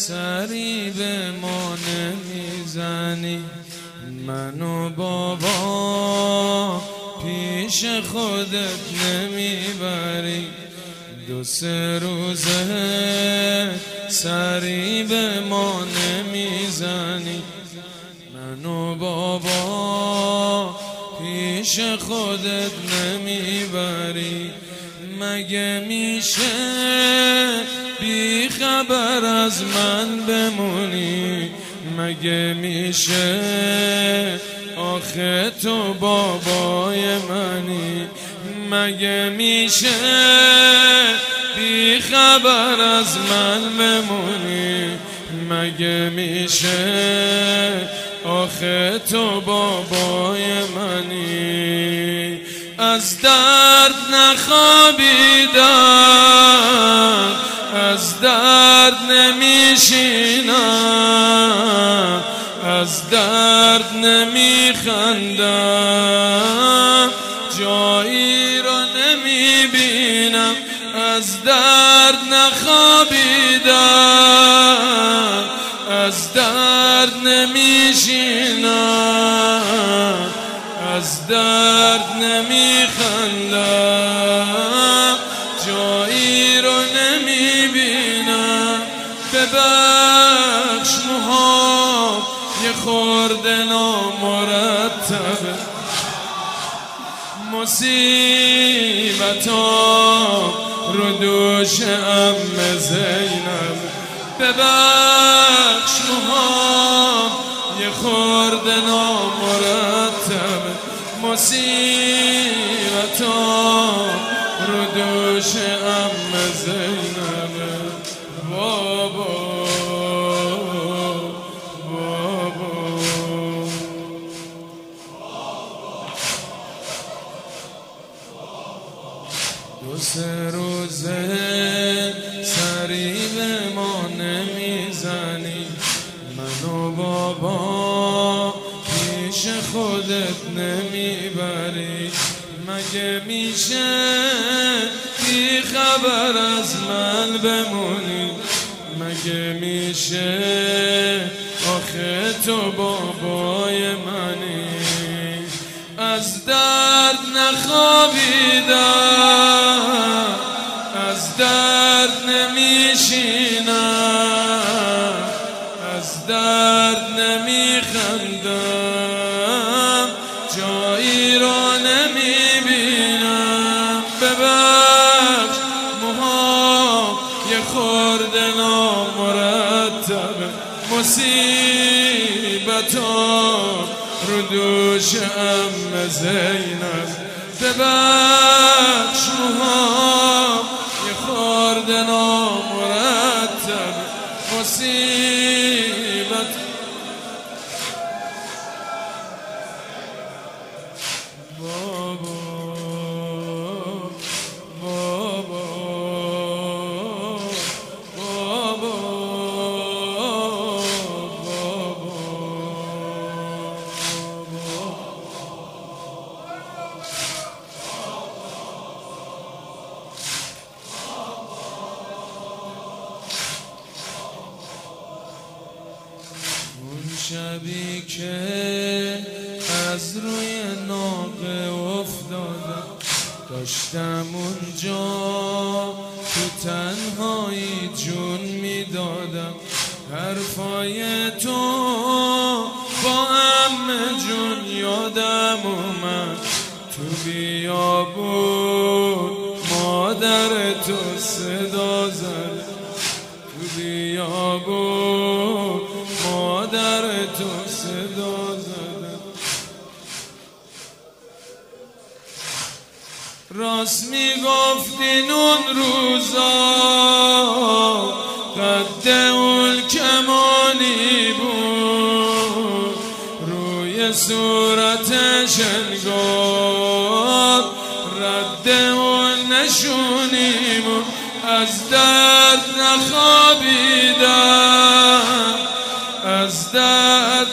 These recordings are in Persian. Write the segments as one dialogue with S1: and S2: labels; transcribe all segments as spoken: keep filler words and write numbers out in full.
S1: سری به ما نمیزنی، منو بابا پیش خودت نمیبری. دو سه روزه سری به ما نمیزنی، منو بابا پیش خودت نمیبری. مگه میشه بی خبر از من بمونی؟ مگه میشه آخه تو بابای منی؟ مگه میشه بی خبر از من بمونی؟ مگه میشه آخه تو بابای منی؟ از درد نخوابیدم، از درد نمیشینم، از درد نمیخندم، جایی رو نمیبینم. از درد نخوابیدم، از درد نمیشینم، از درد نمیخندم، جایی رو نمیبینم. ببخش موهام یه خورده نامرتبه، مصیبتام رو دوش عمه زینب. ببخش موهام یه خورده نامرتبه، مصیبتام رو دوش عمه زینب. بابا بابا دو سه روزه سری به ما نمیزنی، منو بابا پیش خودت نمیبری. مگه میشه بی خبر از من بمونی؟ مگه میشه آخه تو بابای منی؟ از درد نخوابیدم، از درد نمیشینم، از درد نمیخندم، جایی رو نمیبینم. ببخش موهام یه خورده نامرتبه، مصیبتام رو دوش عمه زینب. ببخش موهام یه خورده نامرتبه، مصیبت بابا بابا بابا اون شبی که از روی ناقه افتادم، داشتم اونجا تو تنهایی جون میدادم. حرفای تو با عمه جون یادم اومد، تو بیابون مادر تو صدا زد، تو بیابون مادر تو صدا زد. راست میگفتین اون روزا قد اون کمانی بود، روی صورتش انگار رد اون نشونی بود. از درد نخوابیدم، از درد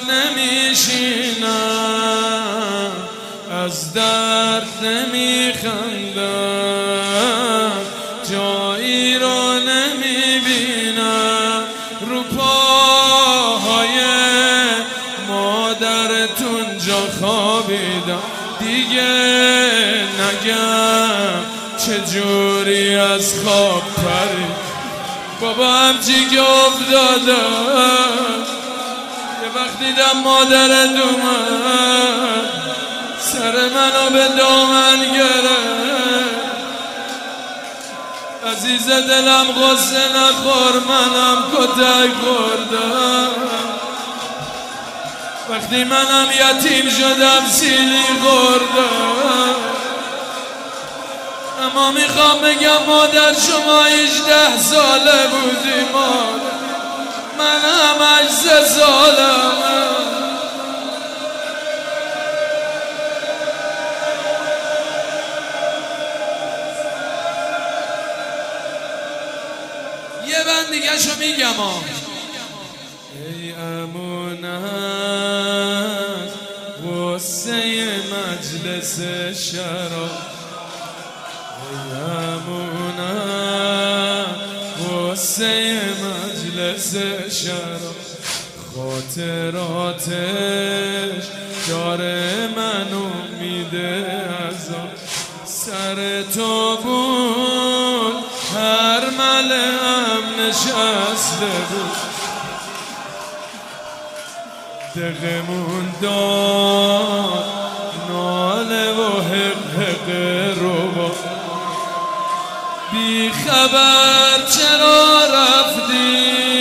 S1: نمیشینم، از درد نمیخندم، جایی رو نمیبینم. رو پا میگم چجوری از خواب پرید بابا همچی که افتادم یه وقت دیدم مادرت اومد سر منو به دامن گرفت عزیز دلم غصه نخور منم کتک خوردم وقتی منم یتیم شدم سیلی خوردم اما میخوام بگم مادر شما هجده ساله بودی مادر منم هشت سالم یه بند دیگه شو میگم ها ای امونت غصه مجلس شراب ای امونت غصه مجلس شراب خاطراتش داره منو میده ازا سر تو بود هر ملم نشسته بود دقمون داد ناله و حق حق رو با بی خبر چرا رفتی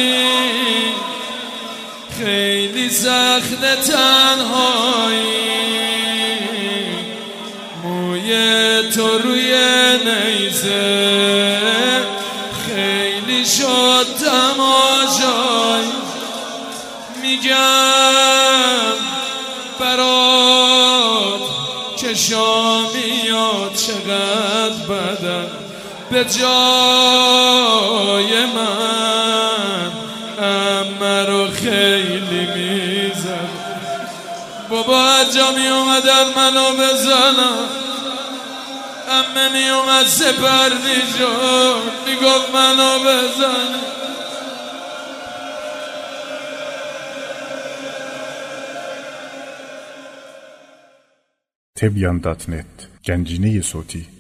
S1: خیلی سخت تنهایی موی تو روی نیزه خیلی شد تماشایی میگم برات چشامیات چقدر بدن به جای من امه رو خیلی میزن بابا هرجا میومدن منو بزنم امه میومد سپردی جان میگفت منو بزن
S2: تبیان دات نت گنجینه صوتی